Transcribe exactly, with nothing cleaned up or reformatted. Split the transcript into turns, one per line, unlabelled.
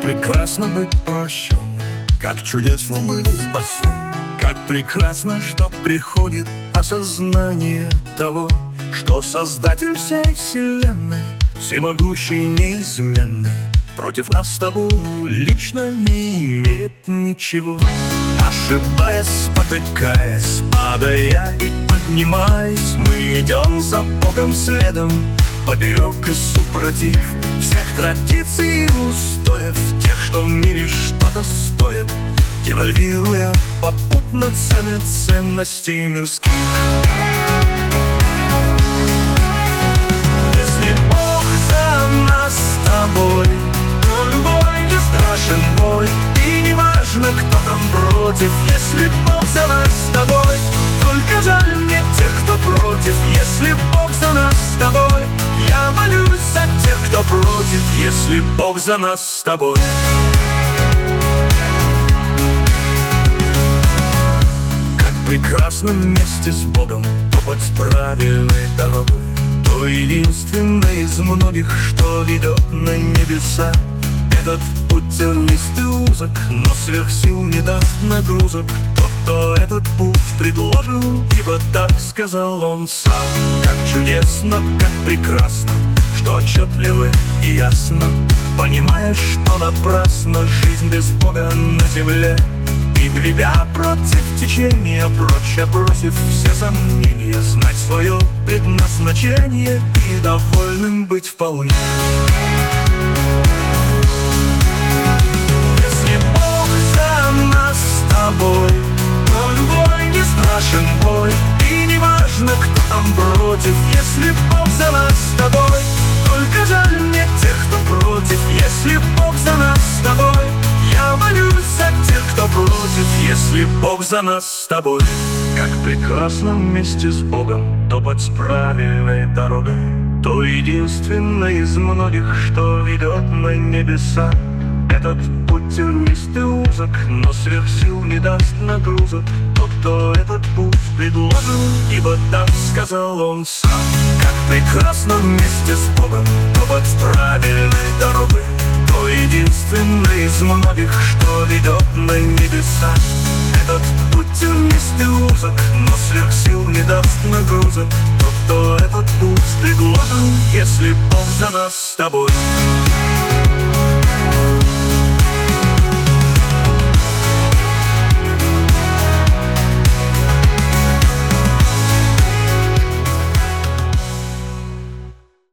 прекрасно быть прощенным, как чудесно быть спасенным, как прекрасно, что приходит осознание того, что Создатель всей вселенной, всемогущий, неизменный, против нас с тобой лично не имеет ничего. Ошибаясь, спотыкаясь, падая и поднимаясь, мы идем за Богом следом, поперек и супротив всех традиций и устоев, тех, что в мире что-то стоит, девальвируя попутно цены ценностей мирских. Если Бог за нас с тобой, то любой не страшен бой, и не важно, кто там против. Если Бог за нас с тобой, только жаль мне тех, кто против. Если Бог за нас с тобой, я молюсь за тех, кто против. Если Бог за нас с тобой. Как прекрасно вместе с Богом топать правильной дорогой, то единственное из многих, что ведет на небеса. Этот путь тернист и узок, но сверх сил не даст нагрузок тот, кто этот путь предложил, ибо так сказал он сам. Как чудесно, как прекрасно, что отчетливо и ясно, понимаешь, что напрасно жизнь без Бога на земле. И гребя против течения, прочь отбросив все сомнения, знать свое предназначение и довольным быть вполне. Но любой не страшен бой, и не важно, кто там против. Если Бог за нас с тобой, только жаль мне тех, кто против. Если Бог за нас с тобой, я молюсь за тех, кто против. Если Бог за нас с тобой. Как прекрасно вместе с Богом топать правильной дорогой, то единственное из многих, что ведет на небеса. Этот путь тернист и узок, но сверх сил не даст нагрузок тот, кто этот путь предложил, ибо так сказал он сам. Как прекрасно вместе с Богом топать правильной дорогой, то единственное из многих, что ведет на небеса. Этот путь тернист и узок, но сверх сил не даст нагрузок тот, кто этот путь предложил. Если Бог за нас с тобой.